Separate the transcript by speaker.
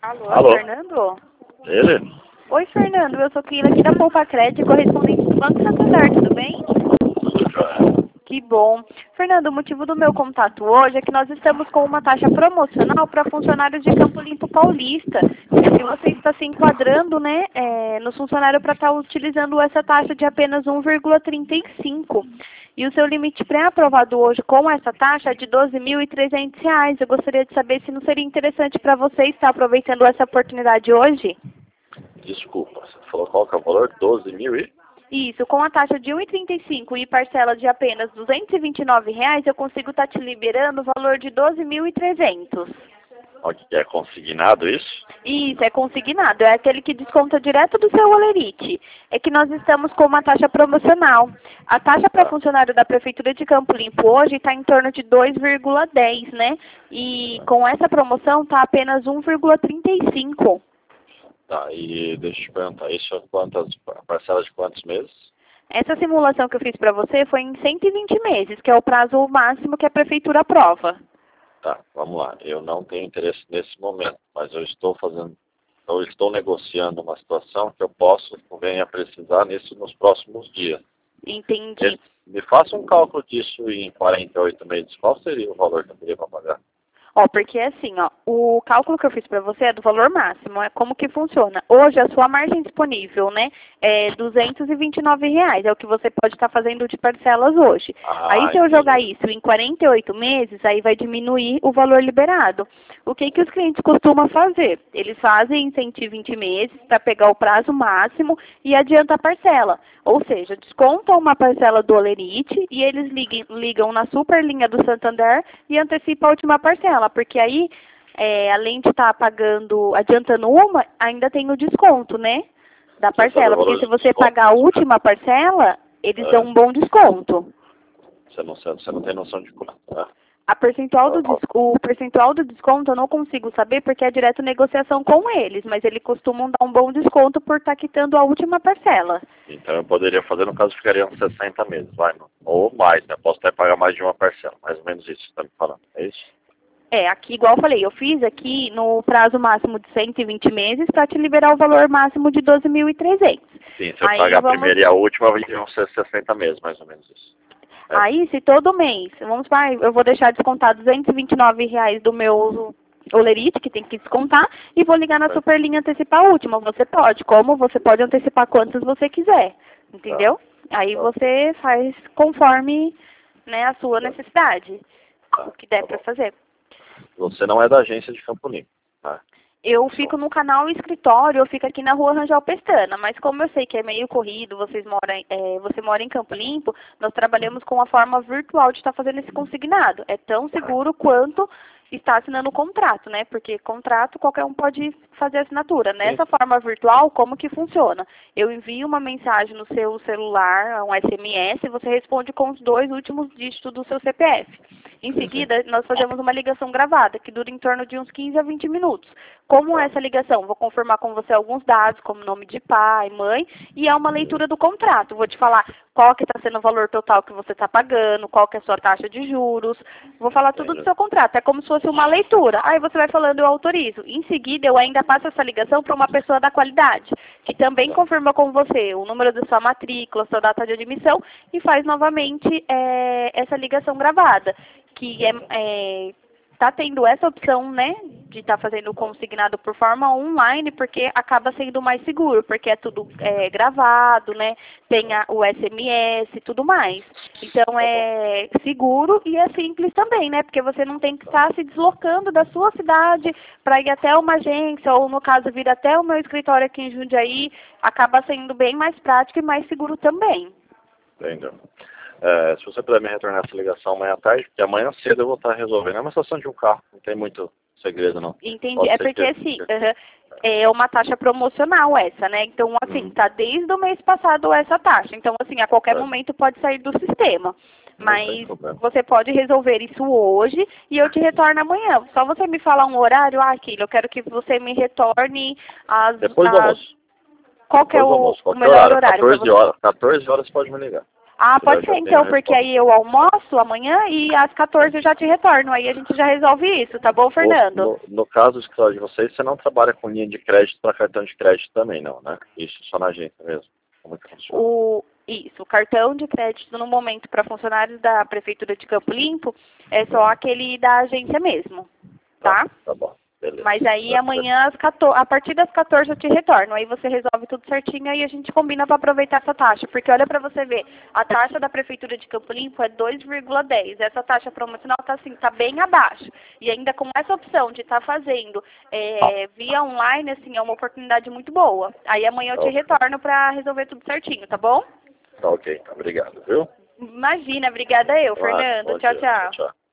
Speaker 1: Alô,
Speaker 2: Alô?
Speaker 1: Fernando?
Speaker 2: Ele?
Speaker 1: Oi, Fernando. Eu sou Keila aqui da Poupa Crédito, correspondente do Banco Santander, tudo bem?
Speaker 2: Tudo jóia.
Speaker 1: Que bom. Fernando, o motivo do meu contato hoje é que nós estamos com uma taxa promocional para funcionários de Campo Limpo Paulista. E você está se enquadrando, né, nos funcionários para estar utilizando essa taxa de apenas 1,35. E o seu limite pré-aprovado hoje com essa taxa é de R$ 12.300. Eu gostaria de saber se não seria interessante para você estar aproveitando essa oportunidade hoje.
Speaker 2: Desculpa, você falou qual que é o valor? 12 mil e?
Speaker 1: Isso, com a taxa de 1,35 e parcela de apenas R$ 229, eu consigo estar te liberando o valor de 12.300.
Speaker 2: Onde é consignado isso?
Speaker 1: Isso, é consignado, é aquele que desconta direto do seu Olerite. É que nós estamos com uma taxa promocional. A taxa para funcionário da Prefeitura de Campo Limpo hoje está em torno de 2,10, né? E com essa promoção está apenas 1,35.
Speaker 2: Tá, e deixa eu te perguntar, isso é quantas parcelas de quantos meses?
Speaker 1: Essa simulação que eu fiz para você foi em 120 meses, que é o prazo máximo que a Prefeitura aprova.
Speaker 2: Tá, vamos lá. Eu não tenho interesse nesse momento, mas eu estou negociando uma situação que eu posso venha a precisar nos próximos dias.
Speaker 1: Entendi.
Speaker 2: Me faça um cálculo disso em 48 meses. Qual seria o valor que eu teria para pagar?
Speaker 1: Ó, porque assim, ó, o cálculo que eu fiz para você é do valor máximo, é como que funciona. Hoje a sua margem disponível, né, é R$ 229, é o que você pode estar fazendo de parcelas hoje. Aí se eu jogar isso em 48 meses, aí vai diminuir o valor liberado. O que os clientes costumam fazer? Eles fazem em 120 meses para pegar o prazo máximo e adianta a parcela. Ou seja, descontam uma parcela do Olerite e eles ligam na super linha do Santander e antecipam a última parcela. Porque aí, além de estar pagando, adiantando uma, ainda tem o desconto, né? Da parcela. Porque se você pagar a última parcela, eles dão um bom desconto.
Speaker 2: Você não tem noção de quanto, né?
Speaker 1: O percentual do desconto eu não consigo saber porque é direto negociação com eles, mas eles costumam dar um bom desconto por estar quitando a última parcela.
Speaker 2: Então eu poderia fazer, no caso, ficariam 60 meses, vai, não? Ou mais, né? Posso até pagar mais de uma parcela, mais ou menos isso, você está me falando, é isso?
Speaker 1: Aqui, igual eu falei, eu fiz aqui no prazo máximo de 120 meses para te liberar o valor máximo de 12.300.
Speaker 2: Sim, se eu pagar a primeira e a última, vão ser 60 meses, mais ou menos isso.
Speaker 1: Aí, se todo mês, vamos para, eu vou deixar descontar R$ 229 do meu Olerite, que tem que descontar, e vou ligar na Superlinha antecipar a última. Você pode, como você pode antecipar quantos você quiser, entendeu? Aí você faz conforme, né, a sua necessidade, o que der para fazer.
Speaker 2: Você não é da agência de Campo Limpo, tá?
Speaker 1: Eu fico no canal escritório, eu fico aqui na rua Rangel Pestana, mas como eu sei que é meio corrido, você mora em Campo Limpo, nós trabalhamos com a forma virtual de estar fazendo esse consignado. É tão seguro quanto está assinando o contrato, né? Porque contrato qualquer um pode fazer assinatura. Nessa forma virtual, como que funciona? Eu envio uma mensagem no seu celular, um SMS, e você responde com os 2 últimos dígitos do seu CPF. Em seguida, nós fazemos uma ligação gravada, que dura em torno de uns 15 a 20 minutos. Como essa ligação? Vou confirmar com você alguns dados, como nome de pai, mãe, e é uma leitura do contrato. Vou te falar qual que está sendo o valor total que você está pagando, qual que é a sua taxa de juros. Vou falar tudo do seu contrato. É como se fosse uma leitura. Aí você vai falando, eu autorizo. Em seguida, eu ainda passo essa ligação para uma pessoa da qualidade, que também confirma com você o número da sua matrícula, sua data de admissão, e faz novamente essa ligação gravada, que está tendo essa opção, né, de estar fazendo o consignado por forma online, porque acaba sendo mais seguro, porque é tudo gravado, né, tem o SMS e tudo mais. Então é seguro e é simples também, né, porque você não tem que estar se deslocando da sua cidade para ir até uma agência, ou no caso vir até o meu escritório aqui em Jundiaí, acaba sendo bem mais prático e mais seguro também.
Speaker 2: Entendeu? Se você puder me retornar essa ligação amanhã à tarde, porque amanhã cedo eu vou estar resolvendo. É uma situação de um carro, não tem muito segredo, não.
Speaker 1: Entendi. É porque, assim, é uma taxa promocional essa, né? Então, assim, tá desde o mês passado essa taxa. Então, assim, a qualquer momento pode sair do sistema. Mas você pode resolver isso hoje e eu te retorno amanhã. Só você me falar um horário, aquilo, eu quero que você me retorne
Speaker 2: depois do almoço.
Speaker 1: Qual que é o melhor horário?
Speaker 2: 14 horas pode me ligar.
Speaker 1: Ah,
Speaker 2: Que daí eu
Speaker 1: pode
Speaker 2: já
Speaker 1: ser
Speaker 2: tenho a
Speaker 1: então, porque
Speaker 2: resposta.
Speaker 1: aí eu almoço amanhã e às 14 eu já te retorno. Aí a gente já resolve isso, tá bom, Fernando?
Speaker 2: No caso do escritório de vocês, você não trabalha com linha de crédito para cartão de crédito também, não, né? Isso só na agência mesmo. Como é que funciona?
Speaker 1: Isso, o cartão de crédito no momento para funcionários da Prefeitura de Campo Limpo é só aquele da agência mesmo, tá?
Speaker 2: Tá bom. Beleza.
Speaker 1: Mas aí amanhã, a partir das 14 eu te retorno. Aí você resolve tudo certinho e a gente combina para aproveitar essa taxa. Porque olha para você ver, a taxa da Prefeitura de Campo Limpo é 2,10. Essa taxa promocional tá assim, tá bem abaixo. E ainda com essa opção de estar fazendo via online, assim, é uma oportunidade muito boa. Aí amanhã eu te retorno para resolver tudo certinho, tá bom?
Speaker 2: Tá ok, obrigado, viu?
Speaker 1: Imagina, obrigada eu, Fernando. Tchau, tchau.
Speaker 2: Tchau.